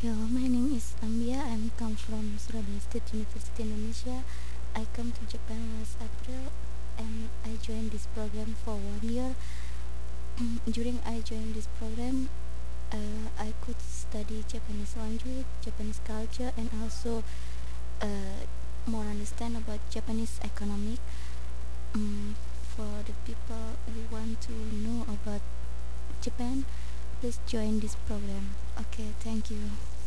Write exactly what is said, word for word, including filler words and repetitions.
Yo, my name is Ambia. I come from Surabaya State University, Indonesia. I come to Japan last April, and I joined this program for one year. During I joined this program, uh, I could study Japanese language, Japanese culture, and also uh, more understand about Japanese economic. Um, for the people who want to know about Japan, please join this program. Okay, thank you.